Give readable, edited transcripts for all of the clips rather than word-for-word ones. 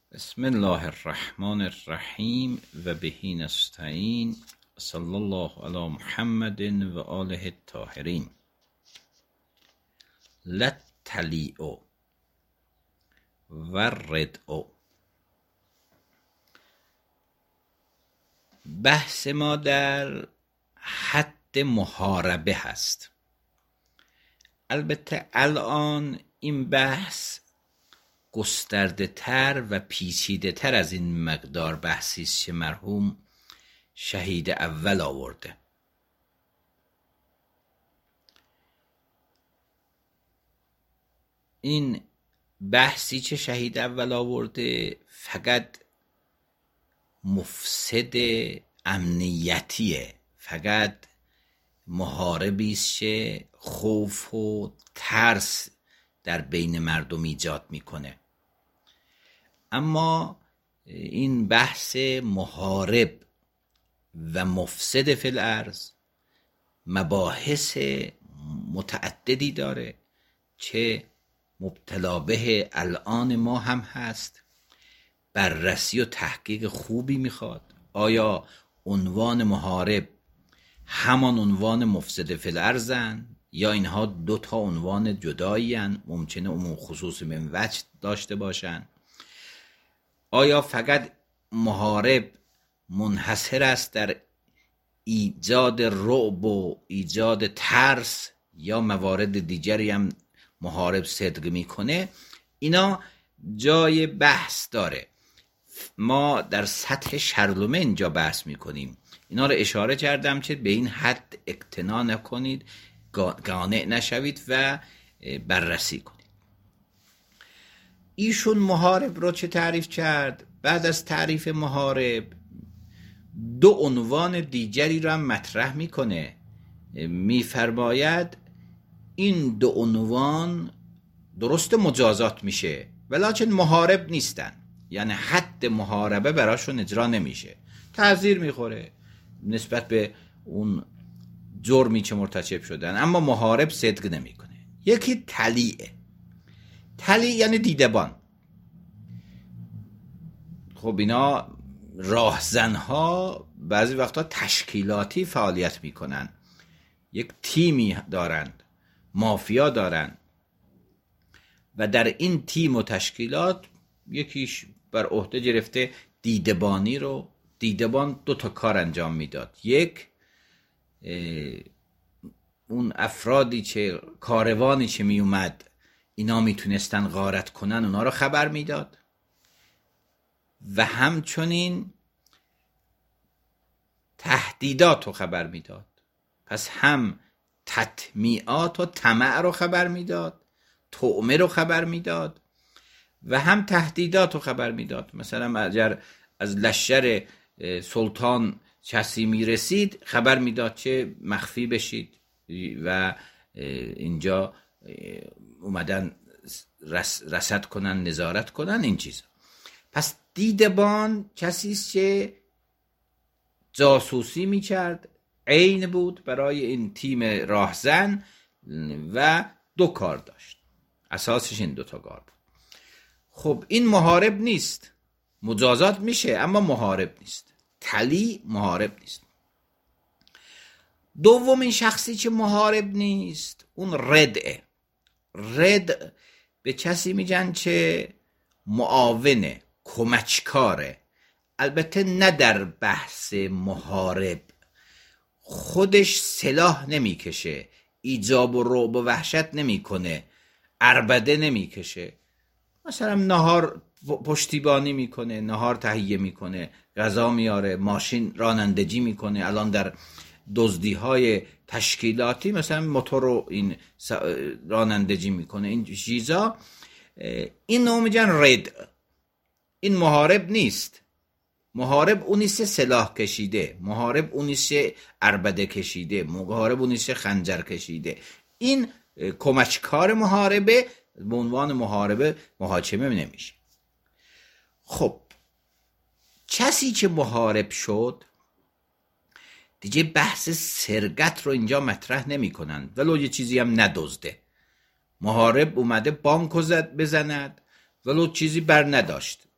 بسم الله الرحمن الرحیم و بهی نستعین. صلی الله علی محمد و آله الطاهرین. للتلیع و الردع. بحث ما در حد محاربه هست. البته الان این بحث گسترده تر و پیچیده تر از این مقدار بحثی است که مرحوم شهید اول آورده. این بحثی که شهید اول آورده فقط مفسد امنیتیه، فقط محاربی است که خوف و ترس در بین مردم ایجاد میکنه. اما این بحث محارب و مفسد فی الارض مباحث متعددی داره که مبتلا به الان ما هم هست. بررسی و تحقیق خوبی میخواد. آیا عنوان محارب همان عنوان مفسد فی الارضن یا اینها دو تا عنوان جدایی هستند؟ ممکنه عموم خصوص من وجه داشته باشند. آیا فقط محارب منحصر است در ایجاد رعب و ایجاد ترس یا موارد دیگری هم محارب صدق میکنه؟ اینا جای بحث داره. ما در سطح شرلومه اینجا بحث میکنیم. اینا رو اشاره کردم که به این حد اقتنا نکنید، قانع نشوید و بررسی کنید. ایشون محارب رو چه تعریف کرد؟ بعد از تعریف محارب دو عنوان دیگری رو هم مطرح میکنه. میفرماید این دو عنوان درست مجازات میشه ولکن محارب نیستن، یعنی حد محاربه براشون اجرا نمیشه، تعزیر میخوره نسبت به اون جرمی که مرتکب شدن، اما محارب صدق نمیکنه. یکی تلیعه. تلیع یعنی دیدبان. خب اینا راهزنها بعضی وقتا تشکیلاتی فعالیت میکنن، یک تیمی دارند، مافیا دارند و در این تیم و تشکیلات یکیش بر عهده گرفته دیدبانی رو. دیدبان دو تا کار انجام میداد. یک، اون افرادی که کاروانی که می اومد اینا میتونستن غارت کنن اونا رو خبر میداد و همچنین تهدیدات رو خبر میداد. پس هم تطمیعات و طمع رو خبر میداد، طعمه رو خبر میداد و هم تهدیدات رو خبر میداد. مثلا اگر از لشکر سلطان کسی میرسید خبر میداد که مخفی بشید و اینجا اومدن رصد کنن، نظارت کنن، این چیزا. پس دیدبان کسی است که جاسوسی میکرد، عین بود برای این تیم راهزن و دو کار داشت. اساسش این دو تا کار بود. خب این محارب نیست، مجازات میشه اما محارب نیست. تلی محارب نیست. دومین شخصی که محارب نیست اون ردعه. ردع به کسی میگن که معاونه، کمککاره. البته نه در بحث محارب، خودش سلاح نمیکشه، ایجاب و رعب و وحشت نمیکنه، عربده نمیکشه. مثلا نهار پشتیبانی میکنه، نهار تهیه میکنه، غذا میاره، ماشین رانندگی میکنه. الان در دزدی‌های تشکیلاتی مثلا موتور رو این رانندگی میکنه. این چیزا این نوع میگن ردع. این محارب نیست. محارب اونیست سلاح کشیده، محارب اونیست عربده کشیده، محارب اونیست خنجر کشیده. این کمککار محاربه به عنوان محاربه محاکمه نمیشه. خب کسی که محارب شد دیگه بحث سرقت رو اینجا مطرح نمی کنن ولو یه چیزی هم ندزده. محارب اومده بانکو بزند ولو چیزی بر نداشت،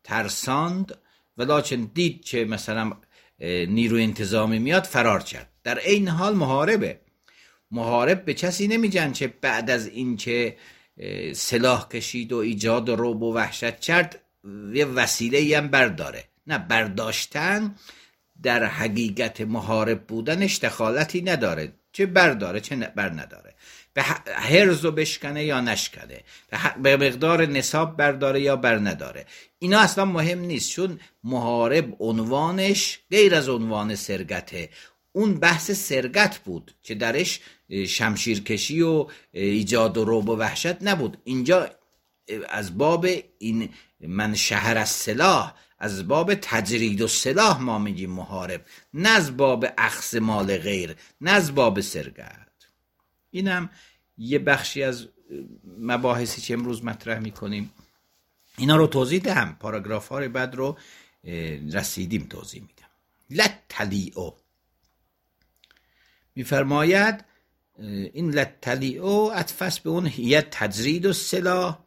ترساند، ولکن دید که مثلا نیروی انتظامی میاد فرار کرد. در این حال محارب به کسی نمی جنگه بعد از این که سلاح کشید و ایجاد رعب و وحشت کرد یه وسیله‌ای هم برداره. نه، برداشتن در حقیقت محارب بودنش دخالتی نداره، چه برداره چه بر نداره، به هرزو بشکنه یا نشکنه، به مقدار نصاب برداره یا بر نداره، اینا اصلا مهم نیست، چون محارب عنوانش غیر از عنوان سرگته. اون بحث سرگت بود که درش شمشیرکشی و ایجاد و رعب و وحشت نبود. اینجا از باب این من شهر از سلاح، از باب تجرید و سلاح ما میگیم محارب، نه از باب اخذ مال غیر، نه از باب سرگت. اینم یه بخشی از مباحثی که امروز مطرح میکنیم. اینا رو توضیح دهم، پاراگراف ها بعد رو رسیدیم توضیح میدم. لتلیعو میفرماید این لتلیعو عطف به اون هی تجرید و سلاح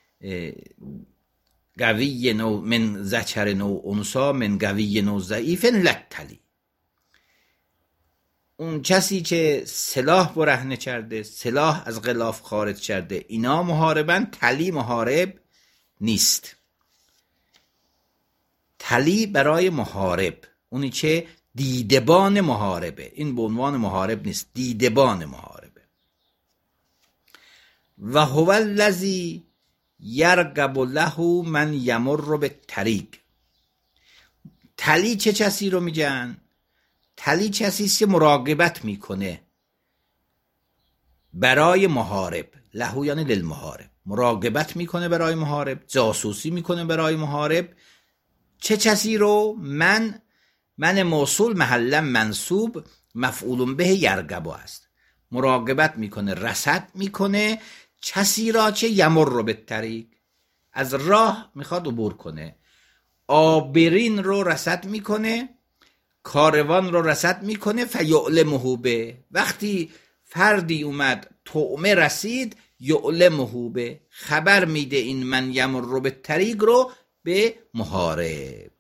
قوی نو من ذکر نو انثی من قوی نو ضعیف لتلی. اون کسی که سلاح برهنه کرده، سلاح از غلاف خارج کرده، اینا محاربن. تلی محارب نیست. تلی برای محارب اونی که دیدبان محاربه، این به عنوان محارب نیست، دیدبان محاربه. و هو الذی یرغب له من یمر بالطریق. تلی چه کسی رو میگن؟ تلی کسی است که مراقبت میکنه برای محارب. له یعنی للمحارب، مراقبت میکنه برای محارب، جاسوسی میکنه برای محارب. چه کسی رو؟ من موصول محلا منصوب مفعول به یرغب است. مراقبت میکنه، رصد میکنه کسی را که یمر رو به طریق، از راه میخواد عبور کنه. آبرین رو رصد میکنه، کاروان رو رصد میکنه. فیعلمه به، وقتی فردی اومد طعمه رسید، یعلمه به، خبر میده این من یمر رو به طریق رو به محارب.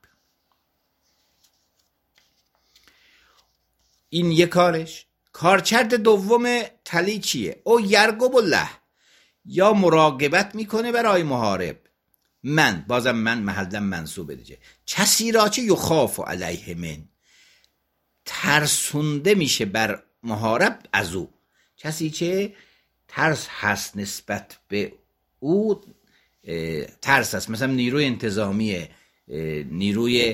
این یک کارش. کارکرد دوم تلی چیه؟ او یرغب الله، یا مراقبت میکنه برای محارب. بازم من محلا منصوبه دیگه، کسی را چه یخاف علیه من، ترسونده میشه بر محارب از او. کسی که ترس هست نسبت به او، ترس هست، مثلا نیروی انتظامیه، نیروی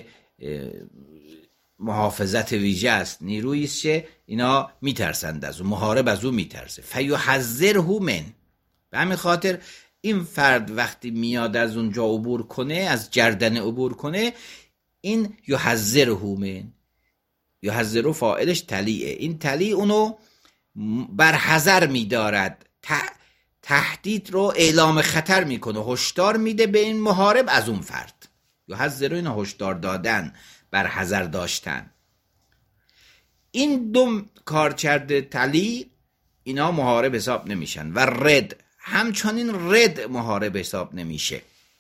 محافظت ویژه است، نیرویی است که اینا میترسند از او، محارب از او میترسه. فیحذره من، به همین خاطر این فرد وقتی میاد از اونجا عبور کنه، از گردن عبور کنه، این یحذره من، یحذره فاعلش تلیه، این تلی اونو بر حذر میدارد، تهدید رو اعلام خطر میکنه، هشدار میده به این محارب از اون فرد. یحذره این هشدار دادن، بر حذر داشتن. این دو کارکرد تلی اینا محارب حساب نمیشن. و رد، همچنین رد محارب حساب نمیشه.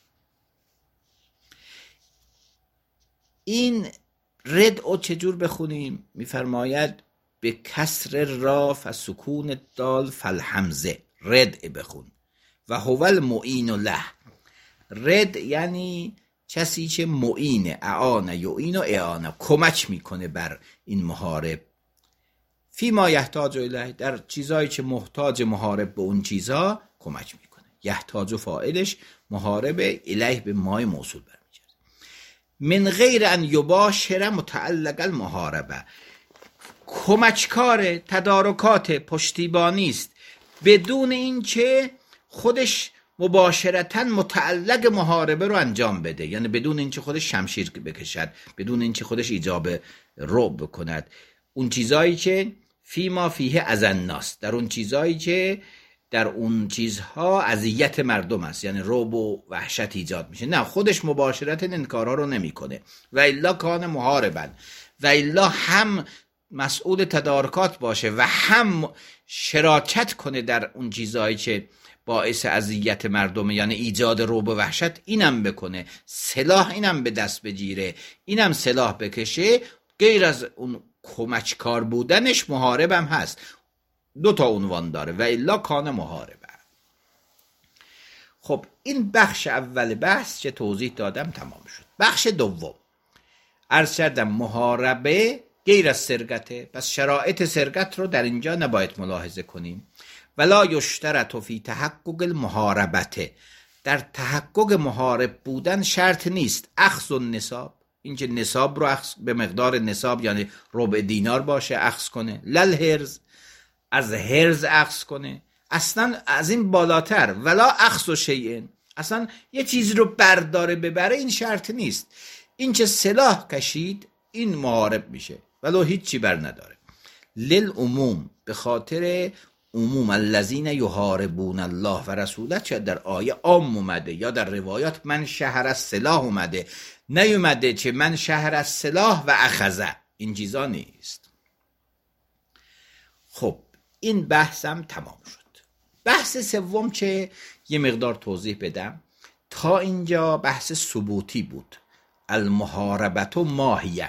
این رد او چجور بخونیم؟ میفرماید به کسر را فسکون دال فالحمزه، رد بخون. و هو المعین له، رد یعنی کسی که معینه، اعانه یعین و اعانه، کمک میکنه بر این محارب. فی ما یحتاج الیه، در چیزایی که محتاج محارب به اون چیزا کمک میکنه. یحتاج و فاعلش محارب، الیه به مای موصول برمیگرده. من غیر ان یباشر متعلق المحاربه، کمککار، تدارکات، پشتیبانی است بدون این که خودش مباشرتاً متعلق محاربه رو انجام بده، یعنی بدون اینکه خودش شمشیر بکشد، بدون اینکه خودش ایجاب رعب بکند. اون چیزایی که فی ما فیه اذناس، در اون چیزایی که در اون چیزها اذیت مردم است، یعنی رعب و وحشت ایجاد میشه، نه خودش مباشرت این کارا رو نمیکنه. و الا کان محاربا، و الا هم مسئول تدارکات باشه و هم شراکت کنه در اون چیزایی که باعث اذیت مردمه، یعنی ایجاد رعب و وحشت، اینم بکنه، سلاح اینم به دست بگیره، اینم سلاح بکشه، غیر از اون کمککار بودنش محاربم هست. 2 تا عنوان داره، و الا کان محاربه. خب این بخش اول بحث که توضیح دادم تمام شد. بخش دوم عرض کردم محاربه غیر از سرقته، پس شرایط سرقت رو در اینجا نباید ملاحظه کنیم. ولا یشترط فی تحقق المحاربته، در تحقق محارب بودن شرط نیست اخذ النصاب، اینکه نصاب رو به مقدار نصاب یعنی ربع دینار باشه اخذ کنه، لل هرز، از هرز اخذ کنه، اصلا از این بالاتر، ولا اخذ شیء، اصلا یه چیزی رو برداره ببره این شرط نیست. این که سلاح کشید این محارب میشه ولو هیچی بر نداره. للعموم، به خاطر عموم، الذین یحاربون الله و رسوله، چه در آیه عام اومده یا در روایات من شهر السلاح اومده، نیومده چه من شهر السلاح و اخذه، این چیزا نیست. خب این بحثم تمام شد. بحث سوم که یه مقدار توضیح بدم، تا اینجا بحث ثبوتی بود، المحاربت و ماهیه.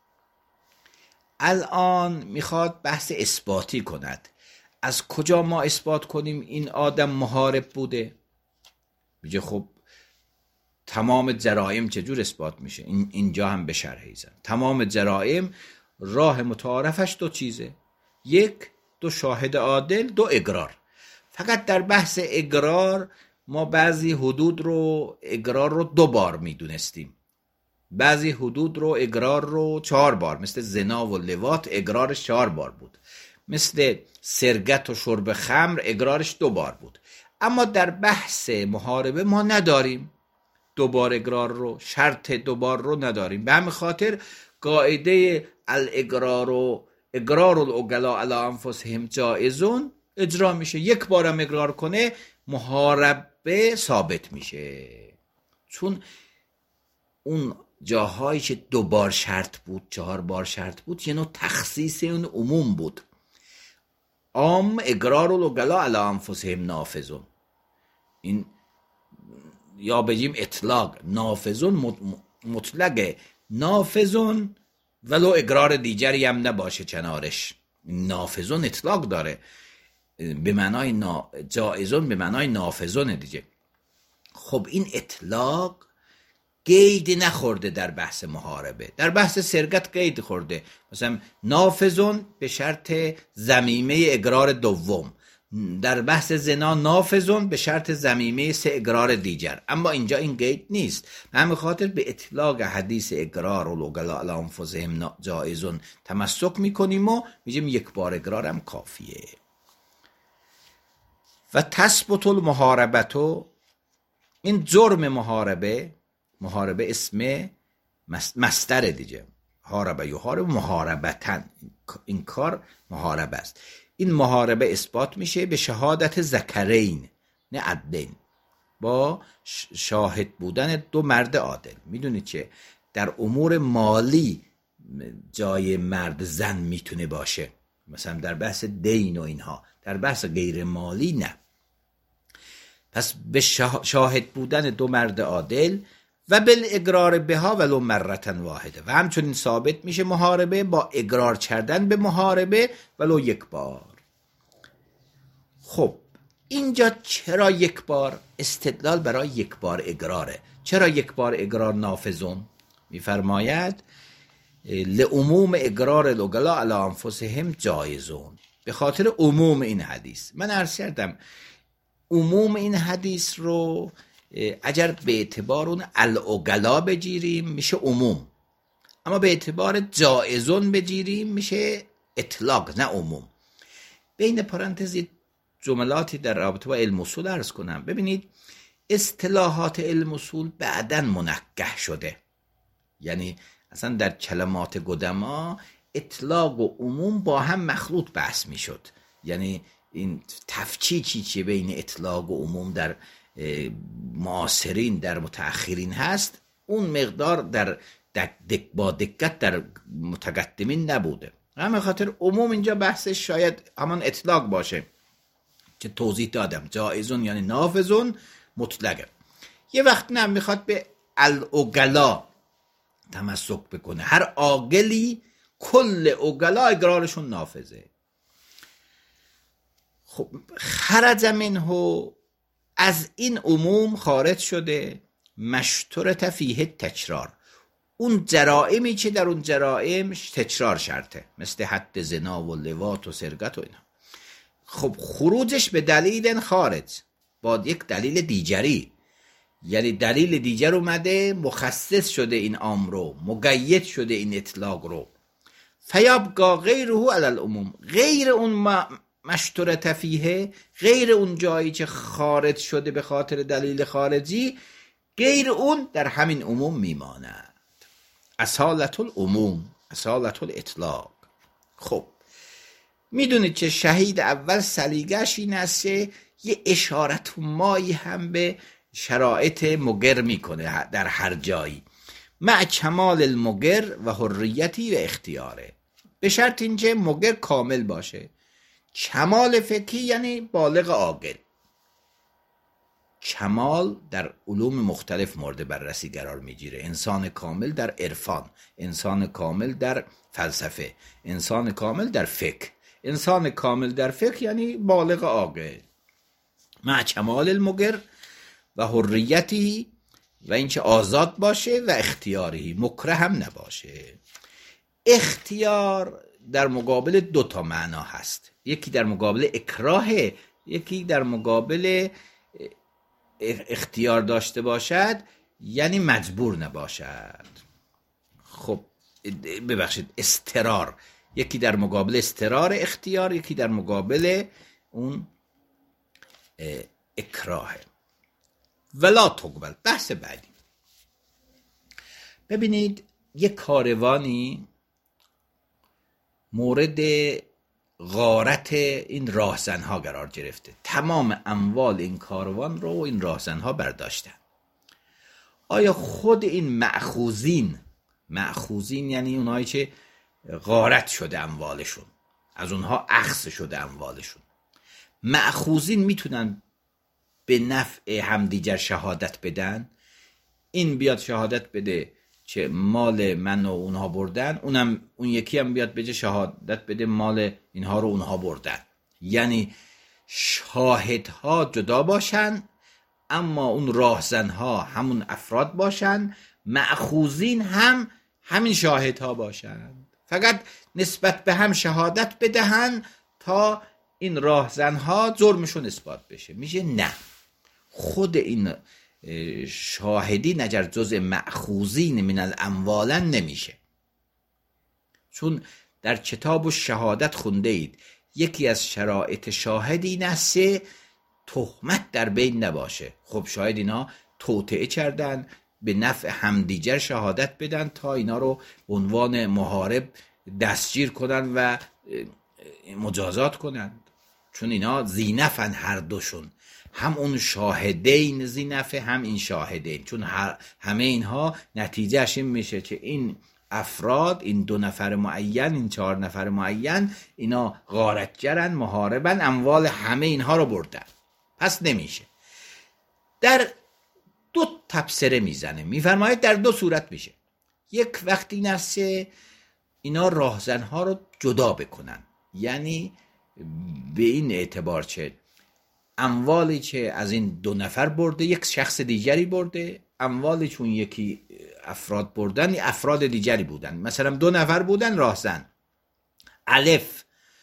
الان میخواد بحث اثباتی کند. از کجا ما اثبات کنیم این آدم محارب بوده؟ میگه خب تمام جرائم چجور اثبات میشه؟ اینجا هم به شرحی زن. تمام جرائم راه متعارفش 2 چیزه، 1 2 شاهد عادل، 2 اقرار. فقط در بحث اقرار ما بعضی حدود رو اقرار رو 2 بار میدونستیم، بعضی حدود رو اقرار رو 4 بار، مثل زنا و لواط اقرارش 4 بار بود، مثل سرقت و شرب خمر اقرارش 2 بار بود. اما در بحث محاربه ما نداریم 2 بار اقرار رو، شرط 2 بار رو نداریم. به همین خاطر قاعده الاقرار و اقرار العقلاء علی انفسهم جائزون اجرا میشه. 1 بارم اقرار کنه محاربه ثابت میشه، چون اون جاهایی که 2 بار شرط بود 4 بار شرط بود یه نوع تخصیص اون عموم بود. عام اقرار العقلاء علی انفسهم نافذون، این یا بگیم اطلاق، نافذون مطلقه، نافذون ولو اقرار دیگری هم نباشه کنارش، نافذون اطلاق داره، به معنای جائزون به معنای نافذون دیگه. خب این اطلاق قید نخورده در بحث محاربه، در بحث سرقت قید خورده، مثلا نافذون به شرط ضمیمه اقرار دوم، در بحث زنا نافذون به شرط ضمیمه 3 اقرار دیگر، اما اینجا این قید نیست. به همین خاطر به اطلاق حدیث اقرار العقلاء علی انفسهم جائزون تمسک میکنیم و میگیم 1 بار اقرارم کافیه. و تثبت المحاربتو، این جرم محاربه اسم مصدر دیگه، حاربه یحارب محاربتن، این کار محاربه است. این محاربه اثبات میشه به شهادت ذکرین نه عدلین، با شاهد بودن 2 مرد عادل. میدونید که در امور مالی جای مرد زن میتونه باشه، مثلا در بحث دین و اینها، در بحث غیر مالی نه. پس به شاهد بودن 2 مرد عادل و بالاقرار بها ولو مرة واحده، و همچنین ثابت میشه محاربه با اقرار کردن به محاربه ولو 1 بار. خب اینجا چرا 1 بار؟ استدلال برای 1 بار اقراره. چرا 1 بار اقرار نافذون؟ میفرماید لعموم اقرار العقلاء علی انفسهم جایزون، به خاطر عموم این حدیث. من عرض کردم عموم این حدیث رو اگر به اعتبار اون العقلاء بگیریم میشه عموم، اما به اعتبار جائزون بگیریم میشه اطلاق نه عموم. بین پرانتزی جملاتی در رابطه با علم اصول عرض کنم. ببینید اصطلاحات علم اصول بعداً منکه شده، یعنی اصلا در کلمات قدما اطلاق و عموم با هم مخلوط بحث میشد، یعنی این تفکیکی که بین اطلاق و عموم در معاصرین در متأخرین هست اون مقدار با دقت در متقدمین نبوده. همین خاطر عموم اینجا بحثش شاید همان اطلاق باشه. که توضیح دادم، جایزون یعنی نافذون مطلقه. یه وقت نه میخواد به العقلا تمسک بکنه، هر عاقلی کل عقلا اقرارشون نافذه. خب خرج منه، از این عموم خارج شده، مشترط فیه تکرار، اون جرائمی که در اون جرائم تکرار شرطه، مثل حد زنا و لواط و سرقت و اینا. خب خروجش به دلیل خارج با یک دلیل دیگری، یعنی دلیل دیگر اومده مخصص شده این امر رو، مقید شده این اطلاق رو. فیبقا غیره علی العموم، غیر اون مشترط فیه، غیر اون جایی که خارج شده به خاطر دلیل خارجی، غیر اون در همین عموم میماند. اصالت العموم، اصالت الاطلاق. خب میدونید که شهید اول سلیقه‌اش این است که یه اشارت مایی هم به شرایط مقر میکنه در هر جایی، مع کمال المقر و حریتی و اختیاره، به شرط اینکه مقر کامل باشه. کمال فقهی یعنی بالغ عاقل. کمال در علوم مختلف مورد بررسی قرار میگیره، انسان کامل در عرفان، انسان کامل در فلسفه، انسان کامل در فقه. انسان کامل در فقه یعنی بالغ عاقل، مع کمال المقر و حریتی، و اینکه آزاد باشه، و اختیاری، مکره هم نباشه. اختیار در مقابل دو تا معنا هست، یکی در مقابل اکراه، یکی در مقابل اختیار داشته باشد یعنی مجبور نباشد. خب ببخشید استرار، یکی در مقابل استرار اختیار، یکی در مقابل اون اکراه. ولا تقبل، بحث بعدی. ببینید یک کاروانی مورد غارت این راهزنها قرار گرفته، تمام اموال این کاروان رو این راهزنها برداشتن. آیا خود این مأخوذین یعنی اونایی که غارت شده اموالشون، از اونها اخذ شده اموالشون، مأخوذین میتونن به نفع همدیگر شهادت بدن؟ این بیاد شهادت بده که مال من و اونها بردن، اون یکی هم بیاد بجه شهادت بده مال اینها رو اونها بردن، یعنی شاهدها جدا باشن اما اون راهزنها همون افراد باشن، مأخوذین هم همین شاهدها باشن، فقط نسبت به هم شهادت بدهن تا این راهزنها جرمشون اثبات بشه. میشه نه، خود این شاهدین اگر جز مأخوذین من الاموال نمیشه، چون در کتاب الشهادت خونده اید یکی از شرایط شاهد این است تهمت در بین نباشه. خب شاید اینا توطئه کردن، به نفع همدیگر شهادت بدن تا اینا رو به عنوان محارب دستگیر کنن و مجازات کنن، چون اینا زینفن هر دوشون، هم اون شاهدین زینفه هم این شاهدین، چون همه اینها نتیجهش این میشه که این افراد، این 2 نفر معین، این 4 نفر معین، اینا غارتگرن، محاربن، اموال همه اینها رو بردن، پس نمیشه. در 2 تبصره میزنه، میفرماید در 2 صورت میشه. یک وقتی این است اینا راهزنها رو جدا بکنن، یعنی به این اعتبار که اموالی که از این 2 نفر برده یک شخص دیگری برده، اموالی چون یکی افراد بردن افراد دیگری بودن، مثلا 2 نفر بودن راهزن، الف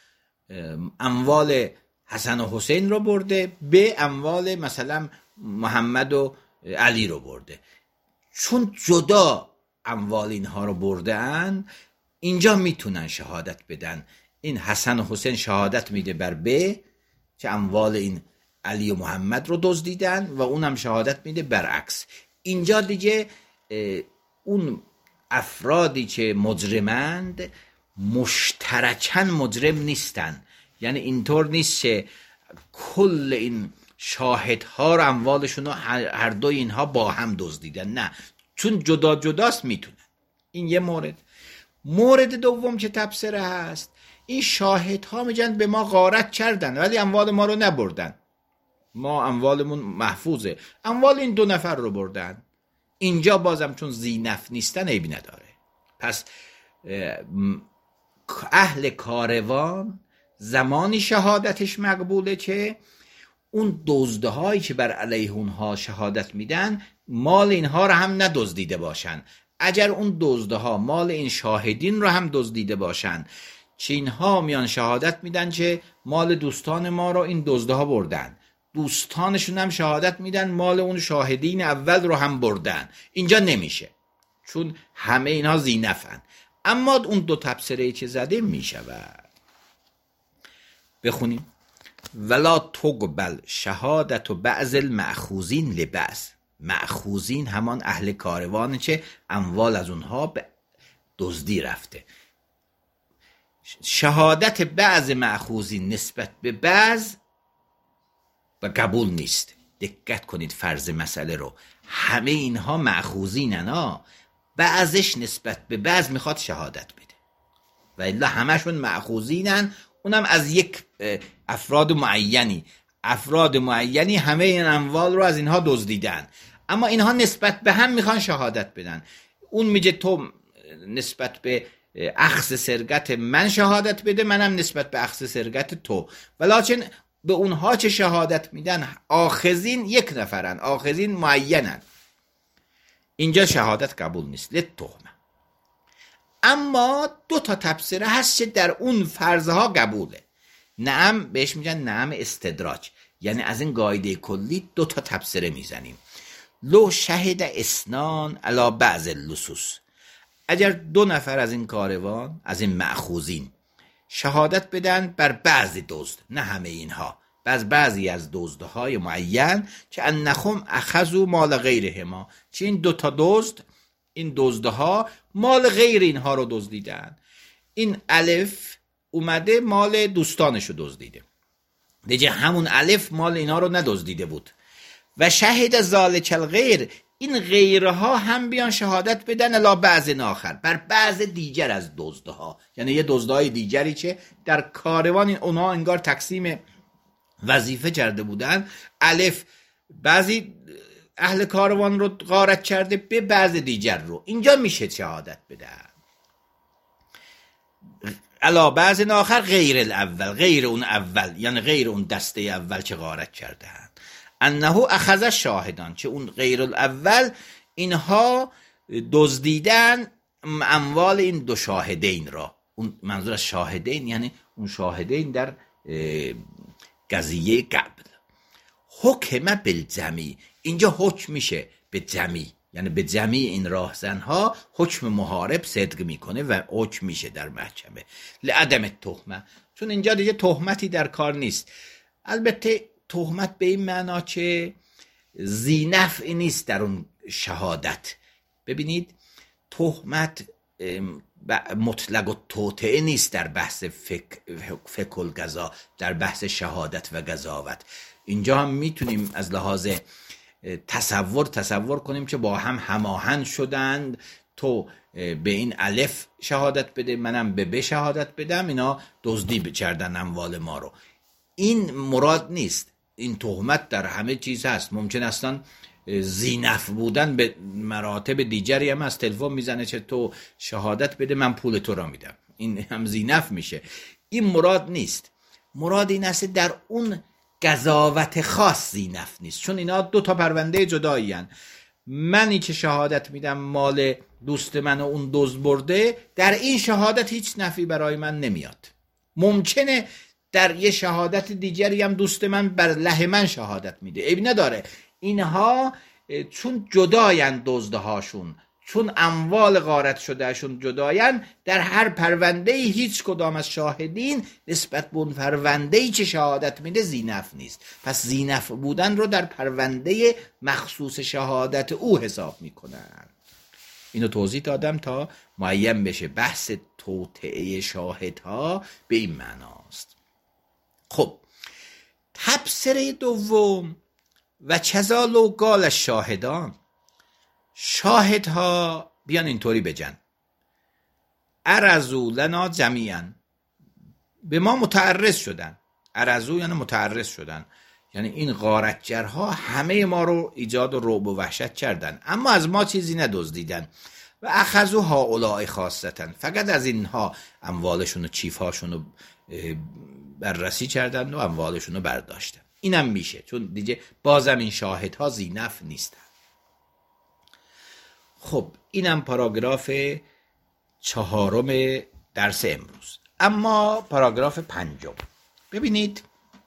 اموال حسن و حسین رو برده، به اموال مثلا محمد و علی رو برده، چون جدا اموال اینها رو برده اند اینجا میتونن شهادت بدن. این حسن و حسین شهادت میده بر به که اموال این علی و محمد رو دزدیدن و اونم شهادت میده برعکس. اینجا دیگه اون افرادی که مجرمند مشترکاً مجرم نیستن، یعنی اینطور نیست که کل این شاهدها رو اموالشون رو هر دوی اینها با هم دزدیدن، نه، چون جدا جداست میتونن. این یه مورد. مورد دوم که تبصره هست این شاهدها میگن به ما غارت کردن ولی اموال ما رو نبردن، ما اموالمون محفوظه، اموال این 2 نفر رو بردن. اینجا بازم چون زینف نیستن عیبی نداره. پس اهل کاروان زمانی شهادتش مقبوله که اون دزدهایی که بر علیه اونها شهادت میدن مال اینها رو هم ندزدیده باشن. اگر اون دزدها مال این شاهدین رو هم دزدیده باشن، چه اینها میان شهادت میدن که مال دوستان ما رو این دزدها بردن، دوستانشون هم شهادت میدن مال اون شاهدین اول رو هم بردن، اینجا نمیشه چون همه اینها زینفن. اما اون 2 تبصره که زده میشود. بخونیم: ولا تقبل شهادت و بعض المأخوذین لبعض. مأخوذین همان اهل کاروانه که اموال از اونها به دزدی رفته. شهادت بعض مأخوذین نسبت به بعض و قبول نیست. دقت کنید فرض مسئله رو، همه اینها مأخوذینن، بعضش نسبت به بعض میخواد شهادت بده و الا همشون مأخوذینن، اونم از یک افراد معینی همه این اموال رو از اینها دزدیدن، اما اینها نسبت به هم میخوان شهادت بدن. اون میگه تو نسبت به اخذ سرقت من شهادت بده، منم نسبت به اخذ سرقت تو، ولیکن به اونها چه شهادت میدن آخذین 1 نفرن، آخذین معینن، اینجا شهادت قبول نیست لتهمه. اما 2 تا تبصره هست که در اون فرضها قبوله. نعم بهش میگن نعم استدراج، یعنی از این قاعده کلی 2 تا تبصره میزنیم. لو شهد اسنان علی بعض اللصوص، اگر 2 نفر از این کاروان، از این مأخوذین شهادت بدن بر بعضی دزد، نه همه اینها، بعضی از دزدهای معین، که انخم اخذوا مال غیرهما، چه این 2 تا دزد، این دزدها مال غیر اینها رو دزدیدن. این الف اومده مال دوستانش رو دزدیده، دیگه همون الف مال اینا رو ندزدیده بود. و شهد ذالک الغیر، این غیرها هم بیان شهادت بدن الی بعض آخر، بر بعض دیگر از دزدها، یعنی یه دزدهای دیگری که در کاروان اونها انگار تقسیم وظیفه کرده بودن، الف بعضی اهل کاروان رو غارت کرده به بعض دیگر رو، اینجا میشه شهادت بدن علا بعض آخر غیر الاول، غیر اون اول، یعنی غیر اون دسته اول که غارت کرده هست. انه اخذ شاهدان، که اون غیر الاول اینها دزدیدن اموال این 2 شاهدین را. اون منظور از شاهدین یعنی اون شاهدین در قضیه قبل. حکم بالجمی، اینجا حکم میشه به جمی، یعنی به جمی این راهزنها حکم محارب صدق میکنه و حکم میشه در محکمه. لعدم تهمه، چون اینجا دیگه تهمتی در کار نیست. البته تهمت به این معنا که ذینفع نیست در اون شهادت. ببینید تهمت مطلق و توطئه نیست در بحث فقه القضا، در بحث شهادت و قضاوت. اینجا هم میتونیم از لحاظ تصور کنیم که با هم هماهنگ شدند، تو به این الف شهادت بده منم به ب شهادت بدم، اینا دزدی کردن اموال ما رو. این مراد نیست. این تهمت در همه چیز هست. ممکن اصلا ذینفع بودن به مراتب دیگری هم از تلفن میزنه که تو شهادت بده من پول تو را میدم، این هم ذینفع میشه. این مراد نیست. مراد این است در اون قضاوت خاص ذینفع نیست، چون اینا 2 تا پرونده جدایی هن. منی که شهادت میدم مال دوست من و اون دزد برده، در این شهادت هیچ نفعی برای من نمیاد. ممکنه در یه شهادت دیگری هم دوست من بر له من شهادت میده، عیب نداره. اینها چون جداین دزدهاشون، چون اموال غارت شدهشون جداین، در هر پرونده هیچ کدام از شاهدین نسبت به اون پرونده‌ای که شهادت میده ذینفع نیست. پس ذینفع بودن رو در پرونده مخصوص شهادت او حساب میکنن. اینو توضیح دادم تا معین بشه. بحث توطئه شاهدها به این معناست. خب تبصره دوم و چزالو قال شاهدان، شاهدها بیان اینطوری بگن: ارزو لنا جمیعا، به ما متعرض شدن. ارزو یعنی متعرض شدن، یعنی این غارتگرها همه ما رو ایجاد و رعب و وحشت کردن، اما از ما چیزی ندزدیدن. و اخذوا هؤلاء خاصتا، فقط از اینها اموالشون و چیفهاشون رو بررسی کردن و اموالشون رو برداشتن. اینم میشه، چون دیگه بازم این شاهدها ذینفع نیستن. خب اینم پاراگراف 4 درس امروز. اما پاراگراف 5، ببینید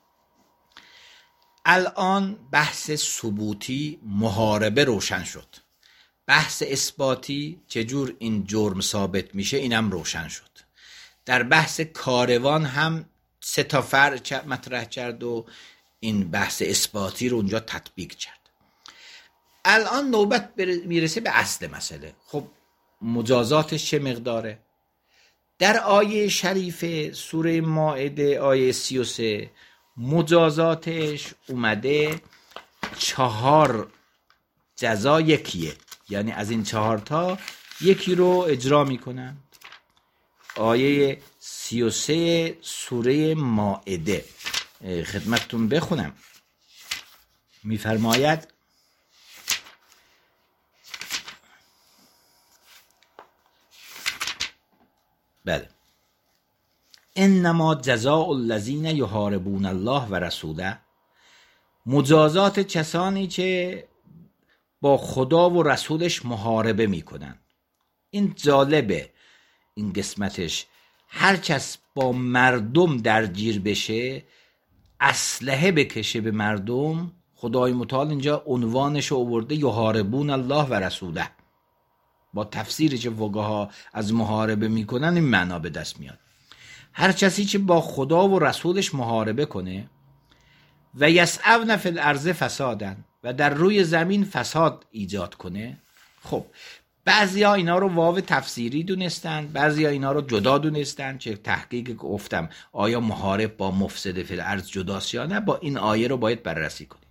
الان بحث ثبوتی محاربه روشن شد، بحث اثباتی چجور این جرم ثابت میشه اینم روشن شد. در بحث کاروان هم 3 تا فرع مطرح کرد و این بحث اثباتی رو اونجا تطبیق کرد. الان نوبت میرسه به اصل مسئله. خب مجازاتش چه مقداره؟ در آیه شریف سوره مائده آیه 33 مجازاتش اومده 4 جزا یکیه، یعنی از این 4 تا یکی رو اجرا میکنن. آیه 33 سوره مائده خدمتتون بخونم، میفرماید بله، انما جزاء الذین یحاربون الله و رسوله، مجازات کسانی که با خدا و رسولش محاربه میکنن. این جالبه این قسمتش، هر کس با مردم درگیر بشه، اسلحه بکشه به مردم، خدای متعال اینجا عنوانش رو آورده یحاربون الله و رسوله. با تفسیری که فقها از محاربه میکنن این معنا به دست میاد. هر کسی که با خدا و رسولش محاربه کنه و یسعون فی الارض فسادن، و در روی زمین فساد ایجاد کنه. خب بعضیا اینا رو واو تفسیری دونستن، بعضیا اینا رو جدا دونستن، چه تحقیق گفتم آیا محارب با مفسد فی الارض جداست یا نه، با این آیه رو باید بررسی کنیم.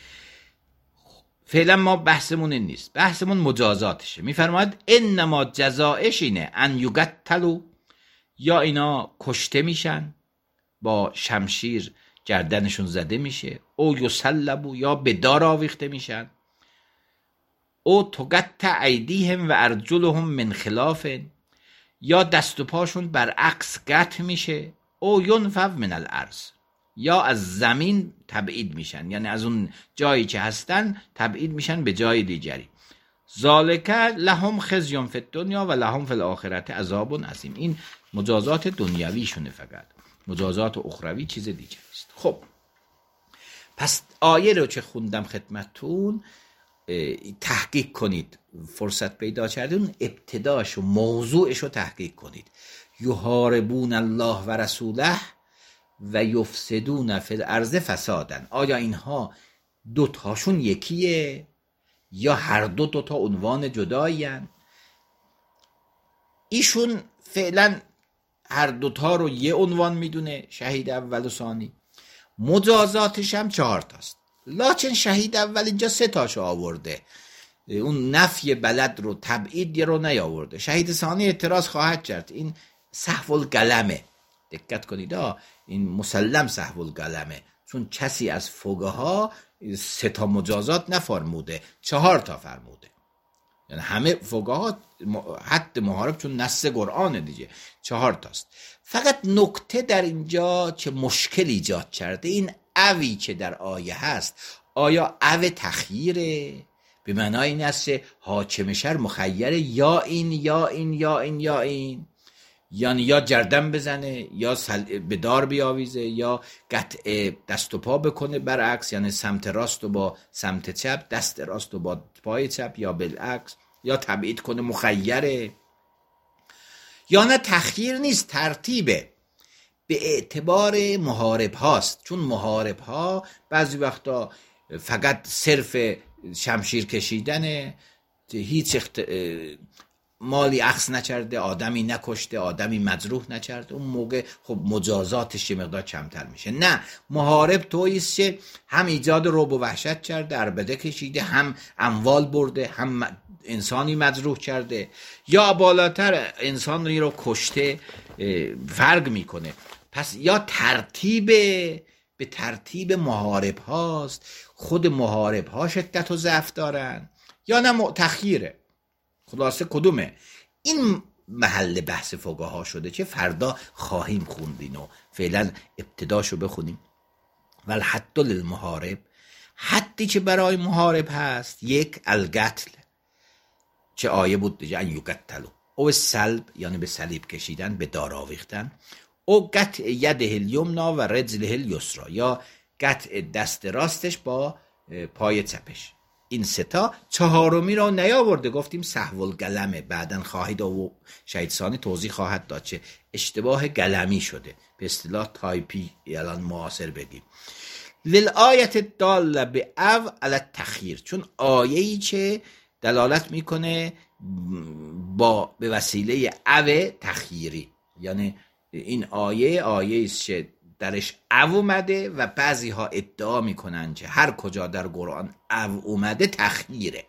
فعلا ما بحثمون این نیست، بحثمون مجازاتشه. میفرماید انما جزاءش اینه ان یقتلوا، یا اینا کشته میشن، با شمشیر گردنشون زده میشه، او یسلبوا، یا به دار آویخته میشن، او تقطع ایدیهم و ارجلهم من خلاف، یا دست و پاشون برعکس قطع میشه، او ینفو من الارض، یا از زمین تبعید میشن، یعنی از اون جایی که هستن تبعید میشن به جای دیگری. ذالک لهم خزی فی الدنیا و لهم فی الاخره عذاب عظیم. این مجازات دنیویشونه، فقط مجازات اخروی چیز دیگه است. خب پس آیه رو که خوندم خدمتتون تحقیق کنید، فرصت پیدا کردین ابتداش و موضوعش رو تحقیق کنید. یحاربون الله و رسوله و یفسدون فی الارض فسادن، آیا اینها 2 تاشون یکیه یا هر 2 تا عنوان جدایی هن؟ ایشون فعلا هر 2 تا رو یه عنوان میدونه، شهید اول و ثانی. مجازاتش هم 4 تاست، لکن شهید اول اینجا 3 تاشو آورده، اون نفی بلد رو تبعید رو نیاورده. شهید ثانی اعتراض خواهد کرد، این سهو القلمه، دقت کنید، این مسلم سهو القلمه، چون کسی از فقها 3 تا مجازات نفرموده، 4 تا فرموده. یعنی همه فقها حد محارب چون نص قرآن دیگه 4 تاست. فقط نکته در اینجا که مشکل ایجاد کرده، این اوی که در آیه هست، آیا او تخییره؟ به معنای این است که حاکم شهر مخیره یا این یا این یا این یا این، یعنی یا گردن بزنه یا به دار بیاویزه یا قطع دست و پا بکنه برعکس، یعنی سمت راست و با سمت چپ، دست راست و با پای چپ، یا بالعکس، یا تبعید کنه، مخیره. یا نه تخییر نیست، ترتیبه، به اعتبار محارب هاست، چون محارب ها بعضی وقتا فقط صرف شمشیر کشیدنه، هیچ مالی اخذ نکرده، آدمی نکشته، آدمی مجروح نکرده، اون موقع خب مجازاتش یه مقدار کمتر میشه. نه، محارب تویست که هم ایجاد رعب و وحشت کرده، عربده کشیده، هم اموال برده، هم انسانی مجروح کرده، یا بالاتر انسانی رو کشته، فرق میکنه. پس یا به ترتیب محارب هاست، خود محارب ها شدت و ضعف دارن، یا نه تخییره. خلاصه کدومه؟ این محل بحث فقها شده چه فردا خواهیم خوندین و فعلا ابتداشو بخونیم. والحد للمحارب، حدی که برای محارب هست، یک القتل، چه آیه بود دیگه، ان یقتلوا، او سلب یعنی به صلیب کشیدن، به دار آویختن، او قطع یده الیمنا و رجله الیسرا، یا قطع دست راستش با پای چپش. این ستا. چهارمی را نیاورده، گفتیم سهو القلمه، بعدن خواهید و شهید ثانی توضیح خواهد داد چه اشتباه قلمی شده، به اصطلاح تایپی الان معاصر بگیم. للآیت داله به او علی التخییر، چون آیه‌ای چه دلالت میکنه به وسیله او تخییری، یعنی این آیه است که درش او اومده و بعضی ها ادعا میکنن که هر کجا در قرآن او اومده تخییره.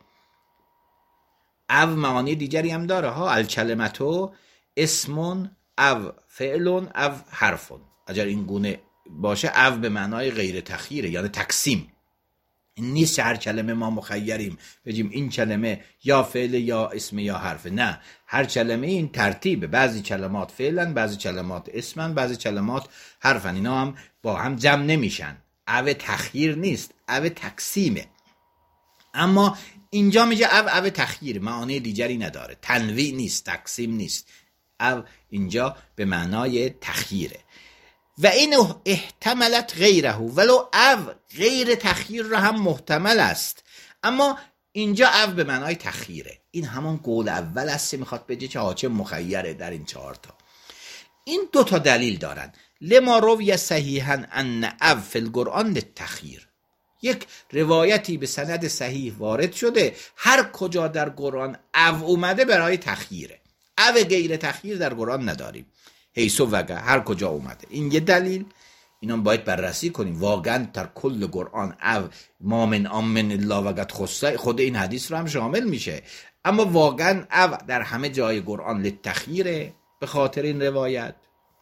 او معانی دیگری هم داره ها، الکلمتو اسمون او فعلون او حرفون، اگر این گونه باشه او به معنای غیر تخییره، یعنی تقسیم. این نیست هر کلمه ما مخیریم بگیم این کلمه یا فعل یا اسم یا حرف، نه، هر کلمه این ترتیبه، بعضی کلمات فعلن، بعضی کلمات اسمن، بعضی کلمات حرفن، اینا هم با هم جمع نمیشن. او تخییر نیست، او تقسیمه. اما اینجا میگه او تخییر، معانی دیگری نداره، تنویع نیست، تقسیم نیست، او اینجا به معنای تخییره. و این احتملت غیره، ولو او غیر تخییر را هم محتمل است، اما اینجا او به معنای تخییره. این همون قول اول است، میخواد بگه که حاکم مخیره در این 4 تا. این 2 تا دلیل دارن. لما روی صحیحا ان او فی القرآن للتخییر، یک روایتی به سند صحیح وارد شده هر کجا در قرآن او اومده برای تخییره، او غیر تخییر در قرآن نداریم، حیث وقع هر کجا اومده. این یه دلیل، اینا باید بررسی کنیم واقعا در کل قرآن او ما من آمن الا وقد خصه، خود این حدیث رو هم شامل میشه، اما واقعا او در همه جای قرآن للتخییره به خاطر این روایت.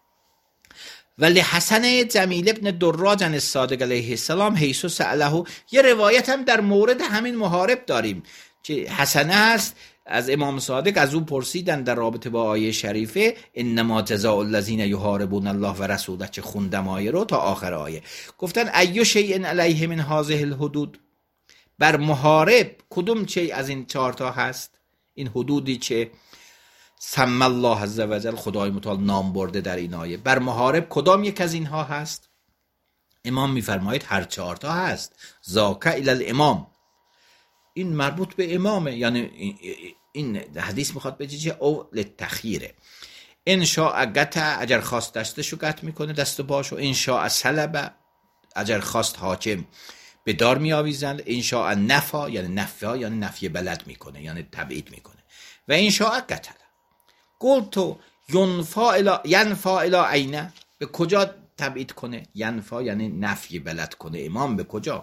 ولی حسن جمیل ابن دراج عن الصادق علیه السلام حیث سأله، یه روایت هم در مورد همین محارب داریم که حسنه هست، از امام صادق از اون پرسیدن در رابطه با آیه شریفه انما جزاء الذین یحاربون الله و رسوله، چه خوندم آیه رو تا آخر آیه، گفتن ای شیء علیه من هذه الحدود، بر محارب کدوم چی از این 4 تا هست، این حدودی که سمی الله عز و جل خدای متعال نام برده در این آیه، بر محارب کدام یک از اینها هست؟ امام میفرماید هر 4 تا هست. ذاک الی الامام، این مربوط به امامه، یعنی این حدیث میخواد بگه چه او للتخییره. ان شاء قطع، اگر خواست دستشو قطع میکنه دست و پاشو، ان شاء سلب، اگر خواست حاکم به دار میآویزند، ان شاء نفا یعنی نفا یعنی نفی بلد میکنه یعنی تبعید میکنه، و ان شاء قتل. قلت ینفا الی عینه، به کجا تبعید کنه؟ ینفا یعنی نفی بلد کنه، امام به کجا؟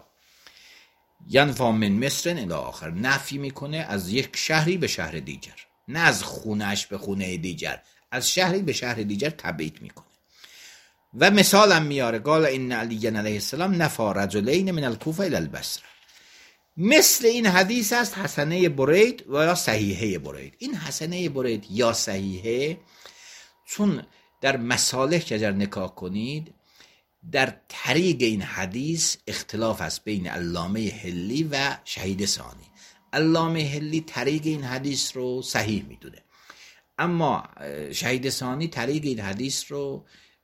ینفا من مصر الی آخر، نفی میکنه از یک شهری به شهر دیگر، نه از خونهش به خونه دیگر، از شهری به شهر دیگر تبعید میکنه. و مثالم میاره، قال ان علی علیه السلام نفا رجلین من الکوفه الی البصره، مثل این حدیث است حسنه برید و یا صحیحه برید. این حسنه برید یا صحیحه، چون در مصالح که اگر نگاه کنید در طریق این حدیث اختلاف است بین علامه حلی و شهید ثانی. علامه حلی طریق این حدیث رو صحیح میدونه، اما شهید ثانی طریق این حدیث رو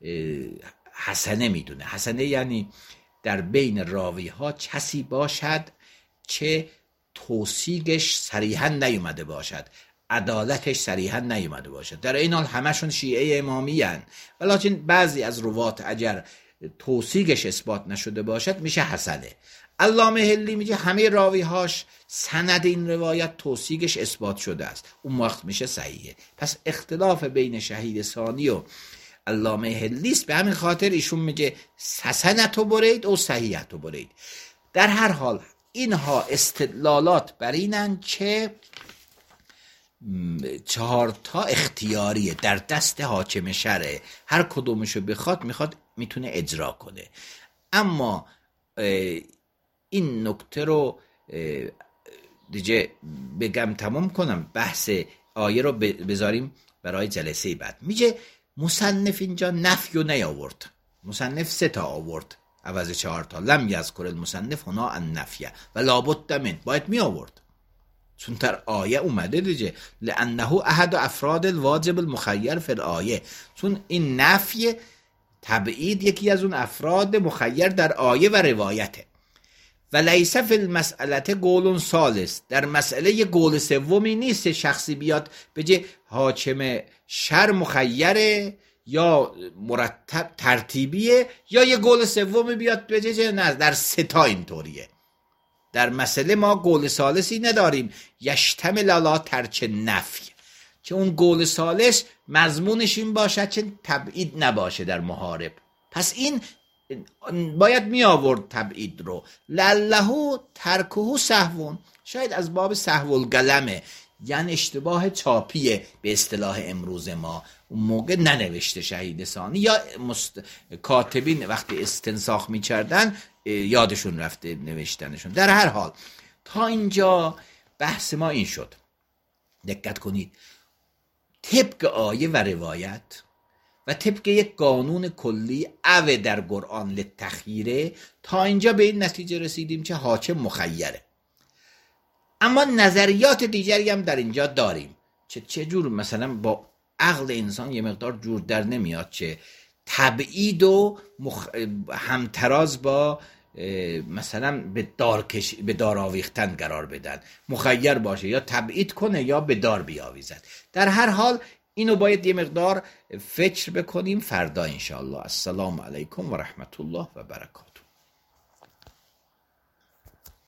حسنه میدونه. حسنه یعنی در بین راوی ها کسی باشد که توثیقش صریحا نیومده باشد، عدالتش صریحا نیومده باشد. در این حال همشون شیعه امامی هن، ولیکن بعضی از روات اگر توثیقش اثبات نشده باشد میشه حسنه. علامه حلی میگه همه راویهاش سند این روایت توثیقش اثبات شده است، اون وقت میشه صحیحه. پس اختلاف بین شهید ثانی و علامه حلی است، به همین خاطر ایشون میگه حسنتو برید او صحیحتو برید. در هر حال اینها استدلالات بر اینن که 4 اختیاریه، در دست حاکم شرعه، هر کدومشو میخواد میتونه اجرا کنه. اما این نکته رو دیگه بگم تمام کنم، بحث آیه رو بذاریم برای جلسه بعد. میگه مصنف اینجا نفی رو نیاورد، مصنف 3 آورد عوض 4. لم یذکر المصنف هنا النفی و لابد من، باید می آورد چون در آیه اومده دیگه، لانه احد افراد الواجب المخیر فی الآیه، چون این نفی تبعید یکی از اون افراد مخیر در آیه و روایته. و لیس فی المسئله قول ثالث، در مسئله یه قول سومی نیست، شخصی بیاد بگه حاکم شر مخیره یا مرتب ترتیبیه، یا یه قول سومی بیاد بگه نه در 3 اینطوریه. در مسئله ما قول ثالثی نداریم، یشتمل علی ترک نفی، که اون قول ثالث مضمونش این باشه که تبعید نباشه در محارب. پس این باید می آورد تبعید رو. لعله ترکه سهو، شاید از باب سهو القلمه، یعنی اشتباه چاپیه به اصطلاح امروز ما، اون موقع ننوشته شهید ثانی، یا کاتبین وقتی استنساخ می کردن یادشون رفته نوشتنشون. در هر حال تا اینجا بحث ما این شد. دقت کنید، طبق آیه و روایت و طبق یک قانون کلی او در قرآن للتخییره، تا اینجا به این نتیجه رسیدیم که حاکم مخیره. اما نظریات دیگری هم در اینجا داریم که چجور مثلا با عقل انسان یه مقدار جور در نمیاد که تبعید و همتراز با مثلا به دار آویختن قرار بدن، مخیر باشه، یا تبعید کنه یا به دار بیاویزد. در هر حال اینو باید یه مقدار فکر بکنیم. فردا انشاءالله. السلام علیکم و رحمت الله و برکاته.